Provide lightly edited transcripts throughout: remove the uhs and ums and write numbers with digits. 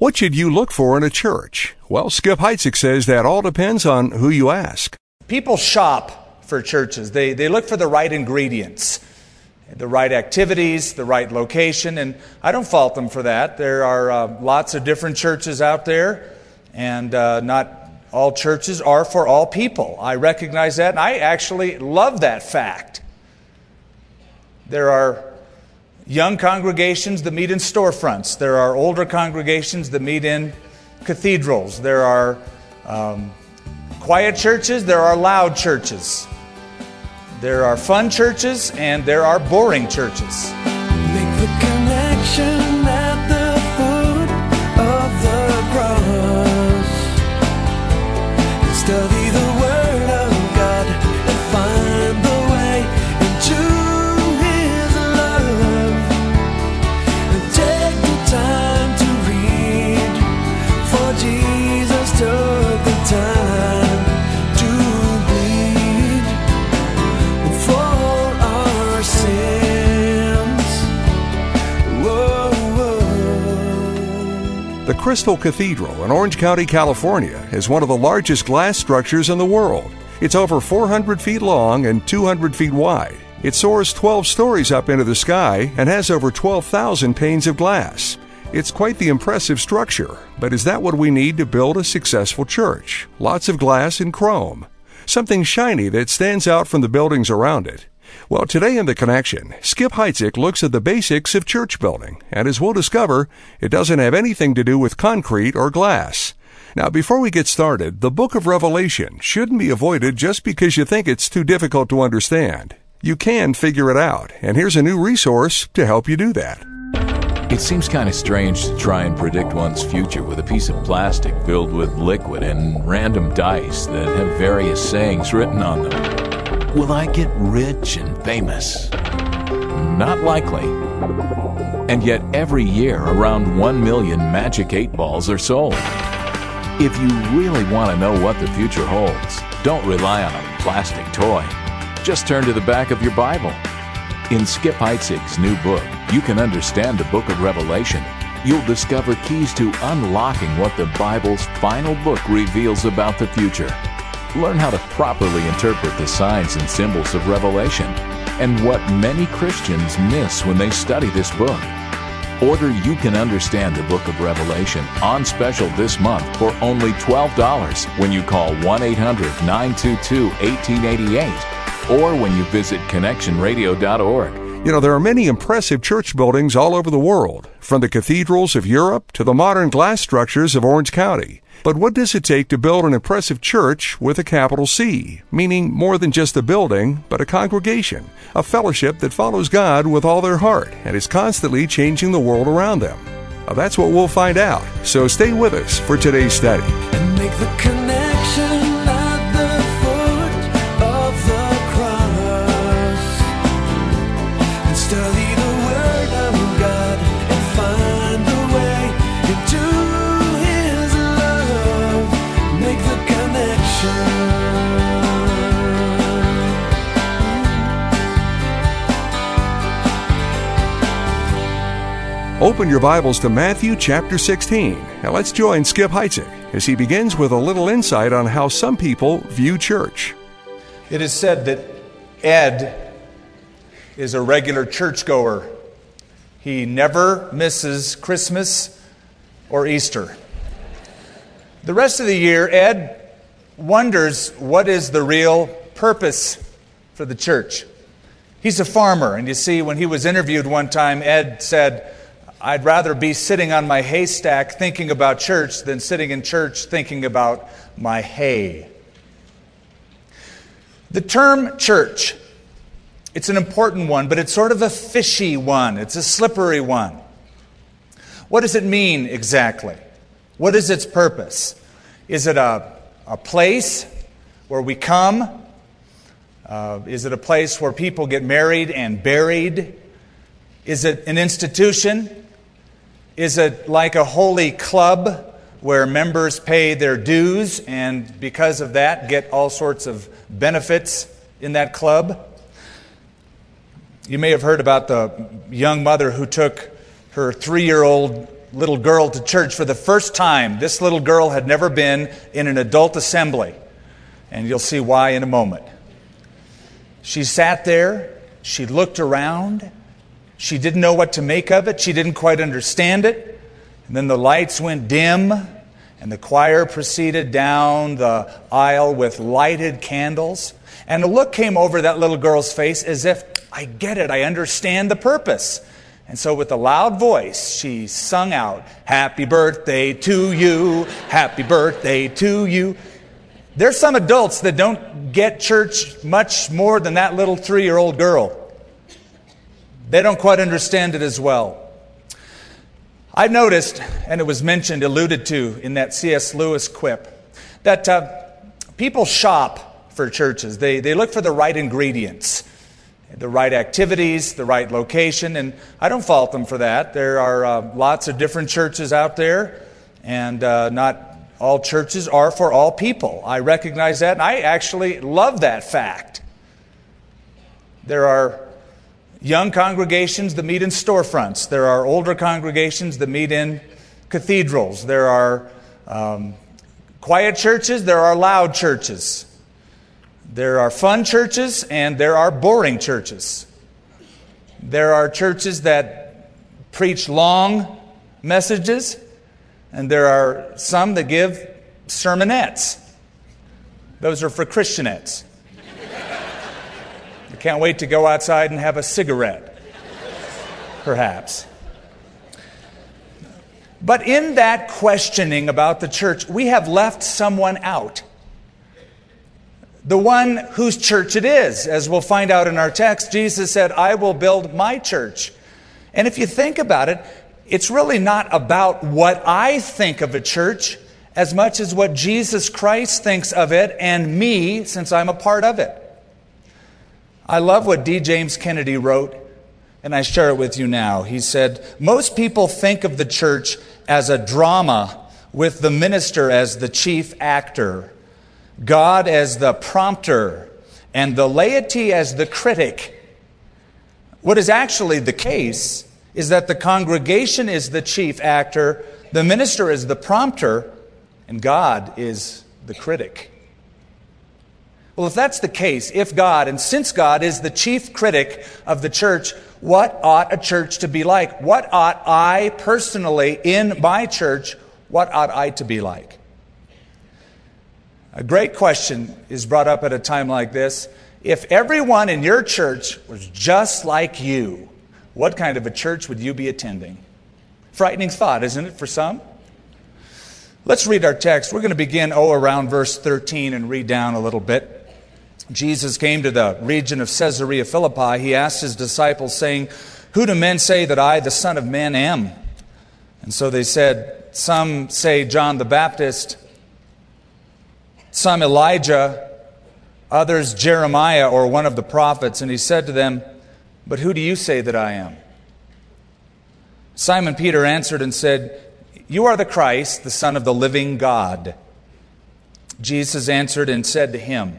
What should you look for in a church? Well, Skip Heitzig says that all depends on who you ask. People shop for churches. They look for the right ingredients, the right activities, the right location, and I don't fault them for that. There are lots of different churches out there, and not all churches are for all people. I recognize that, and I actually love that fact. There are young congregations that meet in storefronts. There are older congregations that meet in cathedrals. There are quiet churches. There are loud churches. There are fun churches, and there are boring churches. Make the connection at the foot of the cross. Study the Word of God and find the way into His love. And take the time to read, for Jesus took the time to bleed for our sins. Whoa, whoa. The Crystal Cathedral in Orange County, California, is one of the largest glass structures in the world. It's over 400 feet long and 200 feet wide. It soars 12 stories up into the sky and has over 12,000 panes of glass. It's quite the impressive structure, but is that what we need to build a successful church? Lots of glass and chrome. Something shiny that stands out from the buildings around it. Well, today in The Connection, Skip Heitzig looks at the basics of church building, and as we'll discover, it doesn't have anything to do with concrete or glass. Now, before we get started, the book of Revelation shouldn't be avoided just because you think it's too difficult to understand. You can figure it out, and here's a new resource to help you do that. It seems kind of strange to try and predict one's future with a piece of plastic filled with liquid and random dice that have various sayings written on them. Will I get rich and famous? Not likely. And yet every year around 1 million Magic 8 balls are sold. If you really want to know what the future holds, don't rely on a plastic toy. Just turn to the back of your Bible. In Skip Heitzig's new book, You Can Understand the Book of Revelation, you'll discover keys to unlocking what the Bible's final book reveals about the future. Learn how to properly interpret the signs and symbols of Revelation and what many Christians miss when they study this book. Order You Can Understand the Book of Revelation on special this month for only $12 when you call 1-800-922-1888 or when you visit connectionradio.org. You know, there are many impressive church buildings all over the world, from the cathedrals of Europe to the modern glass structures of Orange County. But what does it take to build an impressive church with a capital C, meaning more than just a building, but a congregation, a fellowship that follows God with all their heart and is constantly changing the world around them? Now, that's what we'll find out, so stay with us for today's study. And make the connection at the foot of the cross. And study the Word of God and find the way into His love. Make the connection. Open your Bibles to Matthew chapter 16. Now let's join Skip Heitzig as he begins with a little insight on how some people view church. It is said that Ed is a regular churchgoer. He never misses Christmas or Easter. The rest of the year, Ed wonders what is the real purpose for the church. He's a farmer, and you see, when he was interviewed one time, Ed said, "I'd rather be sitting on my haystack thinking about church than sitting in church thinking about my hay." The term church, it's an important one, but it's sort of a fishy one. It's a slippery one. What does it mean exactly? What is its purpose? Is it a place where we come? Is it a place where people get married and buried? Is it an institution? Is it like a holy club where members pay their dues and because of that get all sorts of benefits in that club? You may have heard about the young mother who took her 3-year-old little girl to church for the first time. This little girl had never been in an adult assembly, and you'll see why in a moment. She sat there, she looked around, she didn't know what to make of it, she didn't quite understand it, and then the lights went dim, and the choir proceeded down the aisle with lighted candles, and a look came over that little girl's face as if, I get it, I understand the purpose. And so with a loud voice, she sung out, "Happy birthday to you, happy birthday to you." There's some adults that don't get church much more than that little 3-year-old girl. They don't quite understand it as well. I've noticed, and it was mentioned, alluded to in that C.S. Lewis quip, that people shop for churches. They look for the right ingredients, the right activities, the right location, and I don't fault them for that. There are lots of different churches out there, and not all churches are for all people. I recognize that, and I actually love that fact. There are young congregations that meet in storefronts. There are older congregations that meet in cathedrals. There are quiet churches. There are loud churches. There are fun churches and there are boring churches. There are churches that preach long messages, and there are some that give sermonettes. Those are for Christianettes. I can't wait to go outside and have a cigarette, perhaps. But in that questioning about the church, we have left someone out. The one whose church it is. As we'll find out in our text, Jesus said, "I will build my church." And if you think about it, it's really not about what I think of a church as much as what Jesus Christ thinks of it and me, since I'm a part of it. I love what D. James Kennedy wrote, and I share it with you now. He said, "Most people think of the church as a drama with the minister as the chief actor, God as the prompter, and the laity as the critic. What is actually the case is that the congregation is the chief actor, the minister is the prompter, and God is the critic." Well, if that's the case, if God, and since God is the chief critic of the church, what ought a church to be like? What ought I personally, in my church, what ought I to be like? A great question is brought up at a time like this. If everyone in your church was just like you, what kind of a church would you be attending? Frightening thought, isn't it, for some? Let's read our text. We're going to begin, around verse 13 and read down a little bit. Jesus came to the region of Caesarea Philippi. He asked his disciples, saying, "Who do men say that I, the Son of Man, am?" And so they said, "Some say John the Baptist, some Elijah, others Jeremiah or one of the prophets." And he said to them, "But who do you say that I am?" Simon Peter answered and said, "You are the Christ, the Son of the living God." Jesus answered and said to him,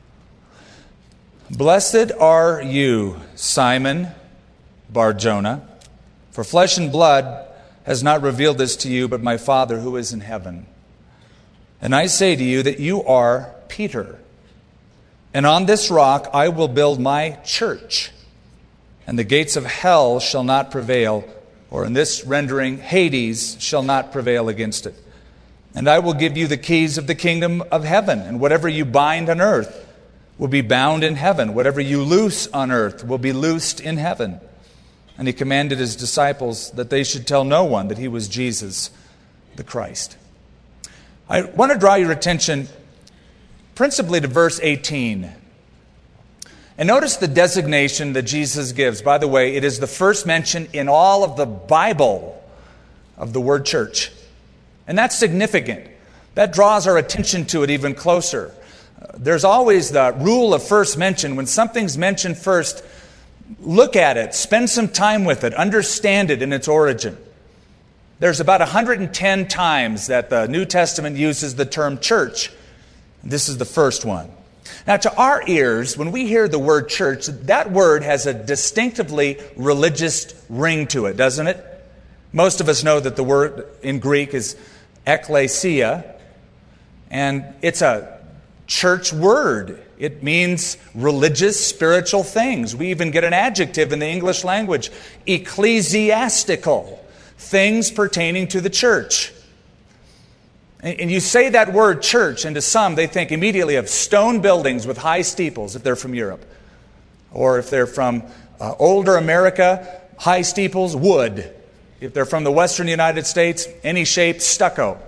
"Blessed are you, Simon Bar-Jonah, for flesh and blood has not revealed this to you, but my Father who is in heaven. And I say to you that you are Peter, and on this rock I will build my church, and the gates of hell shall not prevail," or in this rendering, Hades shall not prevail against it. "And I will give you the keys of the kingdom of heaven, and whatever you bind on earth will be bound in heaven. Whatever you loose on earth will be loosed in heaven." And he commanded his disciples that they should tell no one that he was Jesus the Christ. I want to draw your attention principally to verse 18. And notice the designation that Jesus gives. By the way, it is the first mention in all of the Bible of the word church. And that's significant. That draws our attention to it even closer. There's always the rule of first mention. When something's mentioned first, look at it, spend some time with it, understand it in its origin. There's about 110 times that the New Testament uses the term church. This is the first one. Now, to our ears, when we hear the word church, that word has a distinctively religious ring to it, doesn't it? Most of us know that the word in Greek is ekklesia, and it's a church word. It means religious, spiritual things. We even get an adjective in the English language, ecclesiastical, things pertaining to the church. And you say that word church, and to some they think immediately of stone buildings with high steeples if they're from Europe. Or if they're from older America, high steeples, wood. If they're from the western United States, any shape, stucco.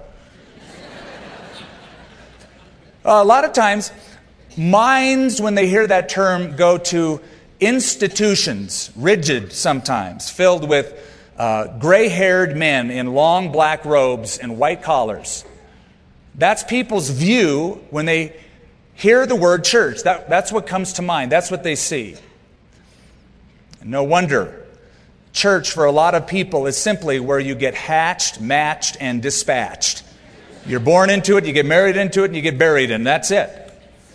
A lot of times, minds, when they hear that term, go to institutions, rigid sometimes, filled with gray-haired men in long black robes and white collars. That's people's view when they hear the word church. That's what comes to mind. That's what they see. And no wonder. Church for a lot of people is simply where you get hatched, matched, and dispatched. You're born into it, you get married into it, and you get buried in it. That's it.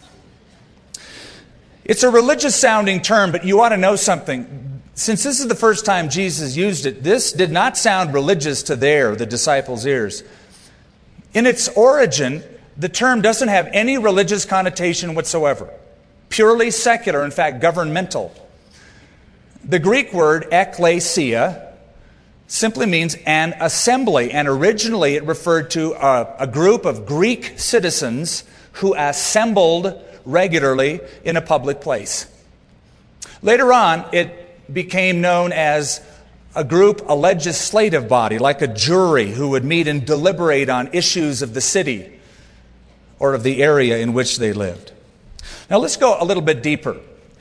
It's a religious-sounding term, but you ought to know something. Since this is the first time Jesus used it, this did not sound religious to the disciples' ears. In its origin, the term doesn't have any religious connotation whatsoever. Purely secular, in fact, governmental. The Greek word ekklesia simply means an assembly, and originally it referred to a group of Greek citizens who assembled regularly in a public place. Later on, it became known as a legislative body, like a jury who would meet and deliberate on issues of the city or of the area in which they lived. Now let's go a little bit deeper.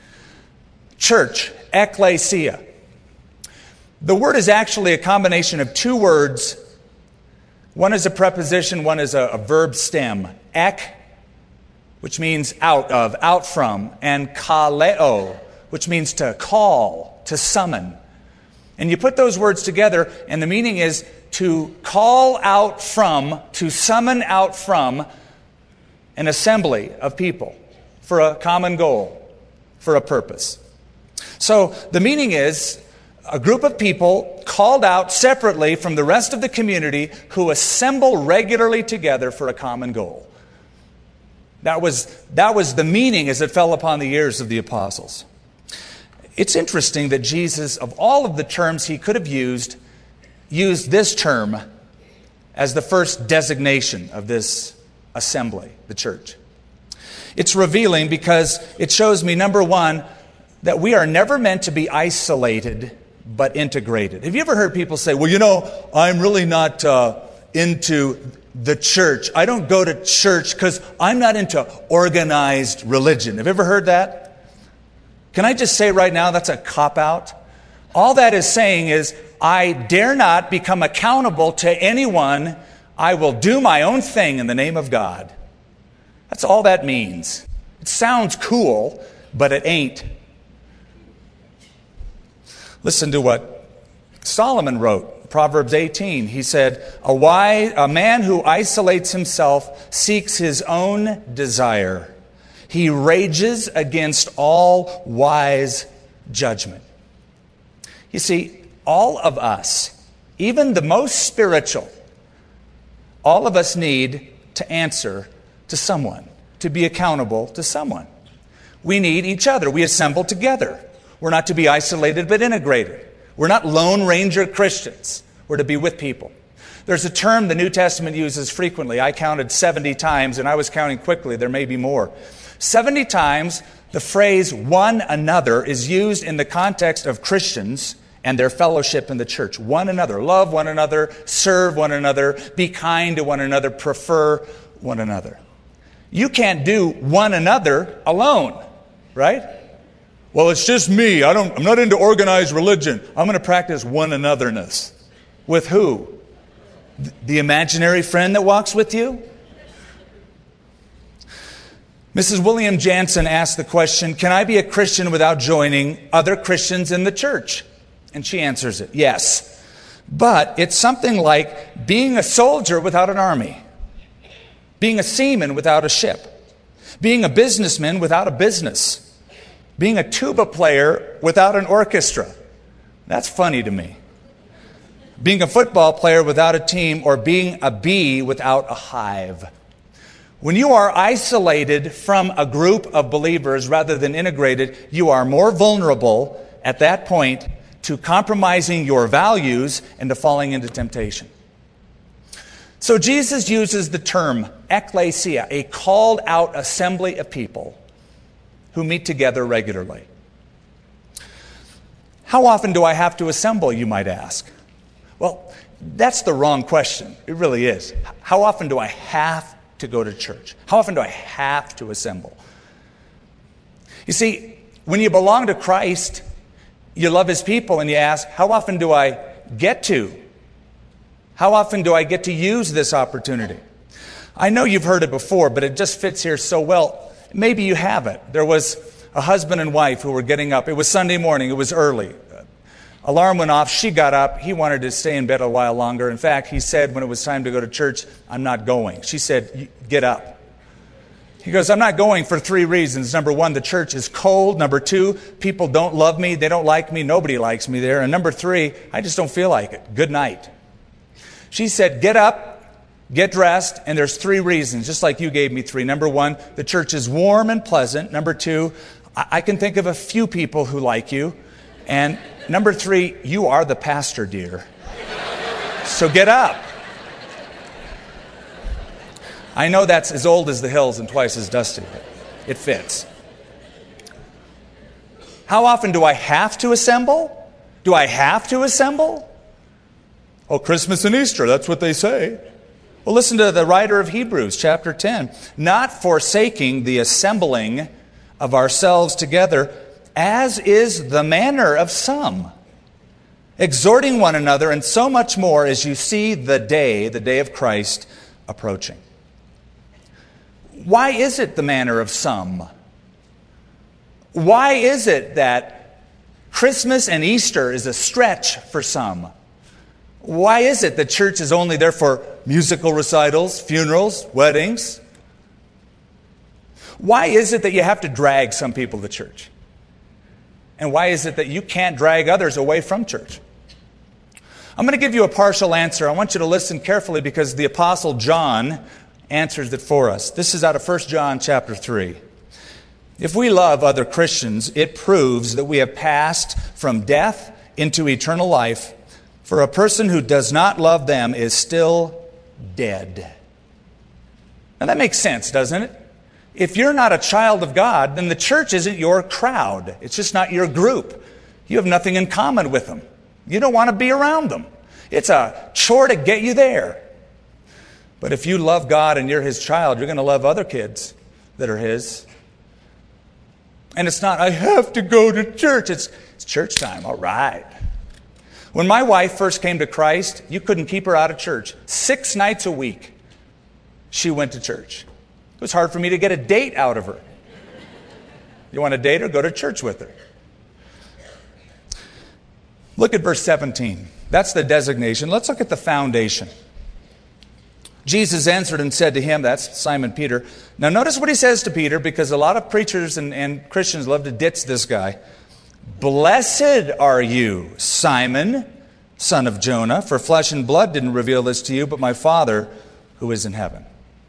Church, ekklesia. The word is actually a combination of two words. One is a preposition, one is a verb stem. Ek, which means out of, out from, and kaleo, which means to call, to summon. And you put those words together, and the meaning is to call out from, to summon out from an assembly of people for a common goal, for a purpose. So the meaning is a group of people called out separately from the rest of the community who assemble regularly together for a common goal. That was the meaning as it fell upon the ears of the apostles. It's interesting that Jesus, of all of the terms he could have used this term as the first designation of this assembly, the church. It's revealing because it shows me, number one, that we are never meant to be isolated but integrated. Have you ever heard people say, well, I'm really not into the church. I don't go to church because I'm not into organized religion. Have you ever heard that? Can I just say right now that's a cop-out? All that is saying is, I dare not become accountable to anyone. I will do my own thing in the name of God. That's all that means. It sounds cool, but it ain't. Listen to what Solomon wrote, Proverbs 18. He said, a man who isolates himself seeks his own desire. He rages against all wise judgment. You see, all of us, even the most spiritual, all of us need to answer to someone, to be accountable to someone. We need each other. We assemble together. We're not to be isolated but integrated. We're not Lone Ranger Christians. We're to be with people. There's a term the New Testament uses frequently. I counted 70 times, and I was counting quickly. There may be more. 70 times the phrase one another is used in the context of Christians and their fellowship in the church. One another. Love one another. Serve one another. Be kind to one another. Prefer one another. You can't do one another alone, right? Well, it's just me. I'm not into organized religion. I'm going to practice one anotherness. With who? The imaginary friend that walks with you? Mrs. William Jansen asked the question, can I be a Christian without joining other Christians in the church? And she answers it, yes. But it's something like being a soldier without an army, being a seaman without a ship, being a businessman without a business, being a tuba player without an orchestra. That's funny to me. being a football player without a team, or being a bee without a hive. When you are isolated from a group of believers rather than integrated, you are more vulnerable at that point to compromising your values and to falling into temptation. So Jesus uses the term ekklesia, a called out assembly of people who meet together regularly. How often do I have to assemble, you might ask? Well, that's the wrong question. It really is. How often do I have to go to church? How often do I have to assemble? You see, when you belong to Christ, you love His people, and you ask, how often do I get to? How often do I get to use this opportunity? I know you've heard it before, but it just fits here so well. Maybe you haven't. There was a husband and wife who were getting up. It was Sunday morning. It was early. Alarm went off. She got up. He wanted to stay in bed a while longer. In fact, he said when it was time to go to church, I'm not going. She said, get up. He goes, I'm not going for 3 reasons. Number 1, the church is cold. Number 2, people don't love me. They don't like me. Nobody likes me there. And number 3, I just don't feel like it. Good night. She said, get up, get dressed, and there's 3 reasons, just like you gave me 3. Number 1, the church is warm and pleasant. Number 2, I can think of a few people who like you. And number 3, you are the pastor, dear. So get up. I know that's as old as the hills and twice as dusty, but it fits. How often do I have to assemble? Do I have to assemble? Oh, Christmas and Easter, that's what they say. Well, listen to the writer of Hebrews, chapter 10. Not forsaking the assembling of ourselves together, as is the manner of some, exhorting one another, and so much more as you see the day of Christ, approaching. Why is it the manner of some? Why is it that Christmas and Easter is a stretch for some? Why is it that church is only there for musical recitals, funerals, weddings? Why is it that you have to drag some people to church? And why is it that you can't drag others away from church? I'm going to give you a partial answer. I want you to listen carefully because the Apostle John answers it for us. This is out of 1 John chapter 3. If we love other Christians, it proves that we have passed from death into eternal life. For a person who does not love them is still dead. Now that makes sense, doesn't it? If you're not a child of God, then the church isn't your crowd. It's just not your group. You have nothing in common with them. You don't want to be around them. It's a chore to get you there. But if you love God and you're His child, you're going to love other kids that are His. And it's not, I have to go to church. It's church time, all right. When my wife first came to Christ, you couldn't keep her out of church. 6 nights a week, she went to church. It was hard for me to get a date out of her. You want to date her? Go to church with her. Look at verse 17. That's the designation. Let's look at the foundation. Jesus answered and said to him, that's Simon Peter. Now notice what he says to Peter, because a lot of preachers and Christians love to ditch this guy. Blessed are you, Simon, son of Jonah, for flesh and blood didn't reveal this to you, but my Father who is in heaven.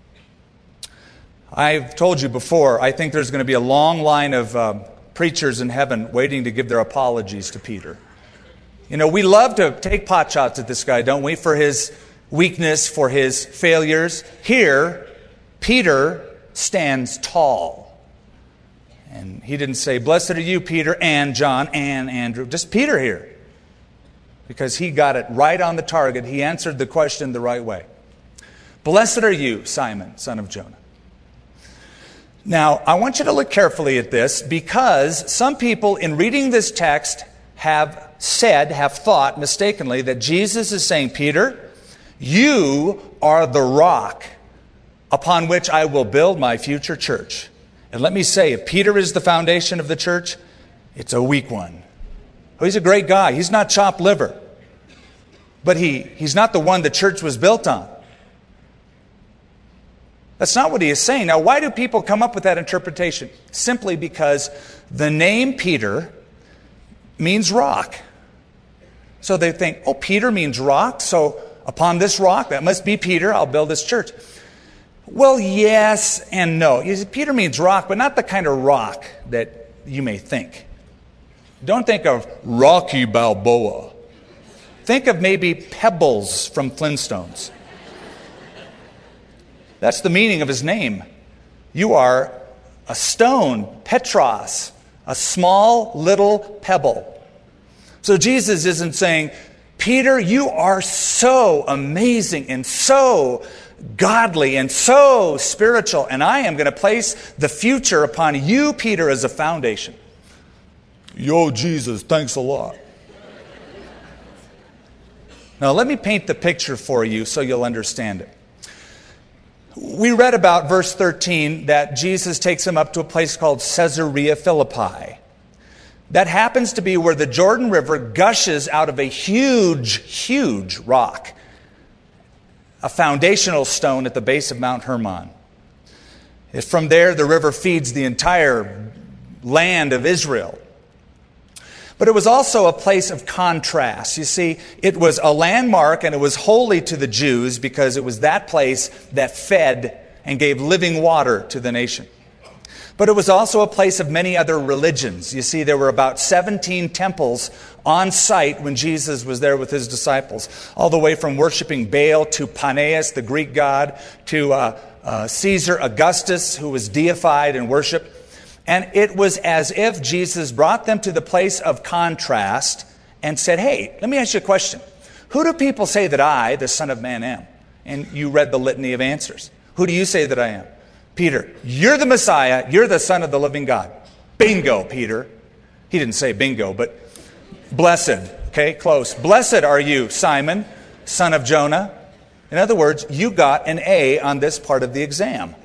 I've told you before, I think there's going to be a long line of preachers in heaven waiting to give their apologies to Peter. You know, we love to take pot shots at this guy, don't we, for his weakness, for his failures. Here, Peter stands tall. And he didn't say, blessed are you, Peter, and John, and Andrew. Just Peter here. Because he got it right on the target. He answered the question the right way. Blessed are you, Simon, son of Jonah. Now, I want you to look carefully at this, because some people in reading this text have thought mistakenly that Jesus is saying, Peter, you are the rock upon which I will build my future church. And let me say, if Peter is the foundation of the church, it's a weak one. Oh, he's a great guy. He's not chopped liver. But he's not the one the church was built on. That's not what he is saying. Now, why do people come up with that interpretation? Simply because the name Peter means rock. So they think, oh, Peter means rock, so upon this rock, that must be Peter, I'll build this church. Well, yes and no. Peter means rock, but not the kind of rock that you may think. Don't think of Rocky Balboa. Think of maybe Pebbles from Flintstones. That's the meaning of his name. You are a stone, Petros, a small little pebble. So Jesus isn't saying, Peter, you are so amazing and so godly and so spiritual, and I am going to place the future upon you, Peter, as a foundation. Yo, Jesus, thanks a lot. Now, let me paint the picture for you so you'll understand it. We read about verse 13 that Jesus takes him up to a place called Caesarea Philippi. That happens to be where the Jordan River gushes out of a huge, huge rock, a foundational stone at the base of Mount Hermon. From there, the river feeds the entire land of Israel. But it was also a place of contrast. You see, it was a landmark and it was holy to the Jews because it was that place that fed and gave living water to the nation. But it was also a place of many other religions. You see, there were about 17 temples on site when Jesus was there with his disciples, all the way from worshiping Baal to Paneas, the Greek god, to Caesar Augustus, who was deified and worshipped. And it was as if Jesus brought them to the place of contrast and said, hey, let me ask you a question. Who do people say that I, the Son of Man, am? And you read the litany of answers. Who do you say that I am? Peter, you're the Messiah. You're the Son of the living God. Bingo, Peter. He didn't say bingo, but blessed. Okay, close. Blessed are you, Simon, son of Jonah. In other words, you got an A on this part of the exam.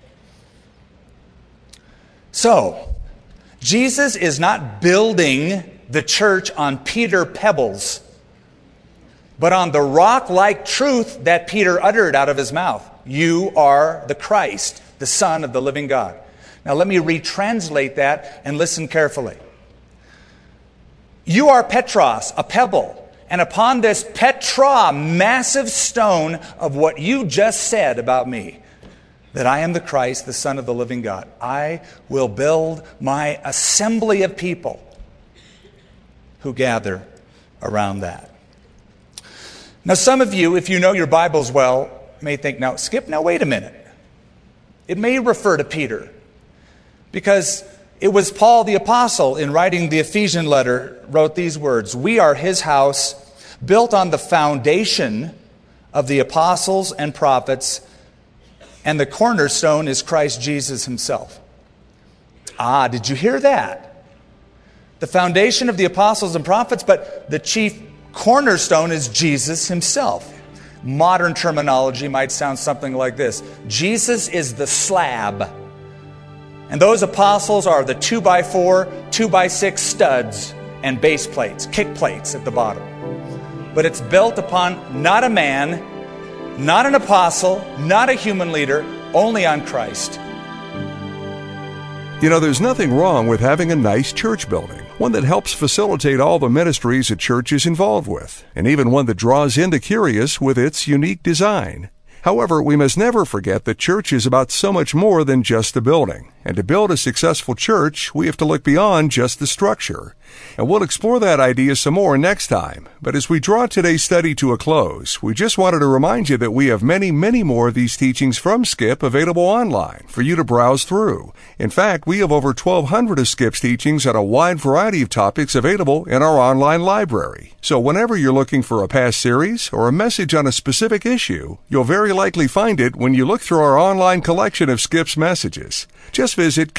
So, Jesus is not building the church on Peter pebbles, but on the rock-like truth that Peter uttered out of his mouth. You are the Christ, the Son of the living God. Now let me retranslate that and listen carefully. You are Petros, a pebble, and upon this Petra, massive stone of what you just said about me, that I am the Christ, the Son of the living God, I will build my assembly of people who gather around that. Now some of you, if you know your Bibles well, may think, now Skip, now wait a minute. It may refer to Peter, because it was Paul the Apostle in writing the Ephesian letter wrote these words, we are his house, built on the foundation of the apostles and prophets, and the cornerstone is Christ Jesus himself. Ah, did you hear that? The foundation of the apostles and prophets, but the chief cornerstone is Jesus himself. Modern terminology might sound something like this. Jesus is the slab. And those apostles are the 2x4, 2x6 studs and base plates, kick plates at the bottom. But it's built upon not a man, not an apostle, not a human leader, only on Christ. You know, there's nothing wrong with having a nice church building, one that helps facilitate all the ministries a church is involved with, and even one that draws in the curious with its unique design. However, we must never forget that church is about so much more than just a building. And to build a successful church, we have to look beyond just the structure. And we'll explore that idea some more next time. But as we draw today's study to a close, we just wanted to remind you that we have many, many more of these teachings from Skip available online for you to browse through. In fact, we have over 1,200 of Skip's teachings on a wide variety of topics available in our online library. So whenever you're looking for a past series or a message on a specific issue, you'll very likely find it when you look through our online collection of Skip's messages. Just visit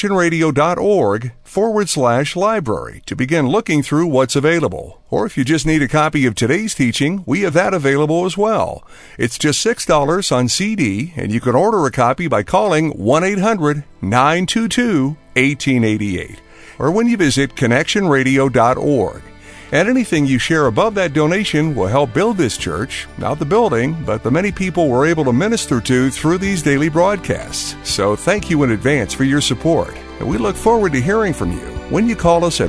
connectionradio.org/library to begin looking through what's available. Or if you just need a copy of today's teaching, we have that available as well. It's just $6 on CD, and you can order a copy by calling 1-800-922-1888 or when you visit connectionradio.org. And anything you share above that donation will help build this church, not the building, but the many people we're able to minister to through these daily broadcasts. So thank you in advance for your support, and we look forward to hearing from you. when you call us at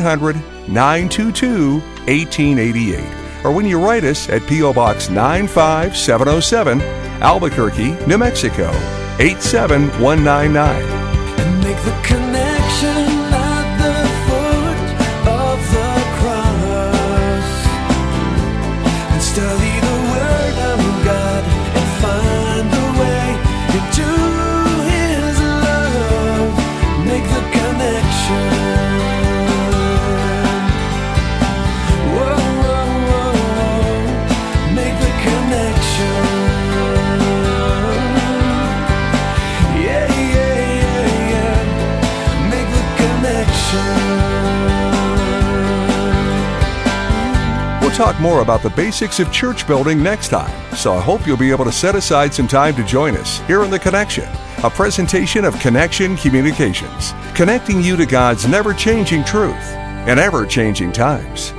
1-800-922-1888 or when you write us at P.O. Box 95707, Albuquerque, New Mexico, 87199. And make the connection at the foot of the cross, and study the Word of God and find the way into His love. Make the connection. Whoa, whoa, whoa. Make the connection. Yeah, yeah, yeah, yeah. Make the connection. We'll talk more about the basics of church building next time, so I hope you'll be able to set aside some time to join us here in The Connection, a presentation of Connection Communications, connecting you to God's never-changing truth in ever-changing times.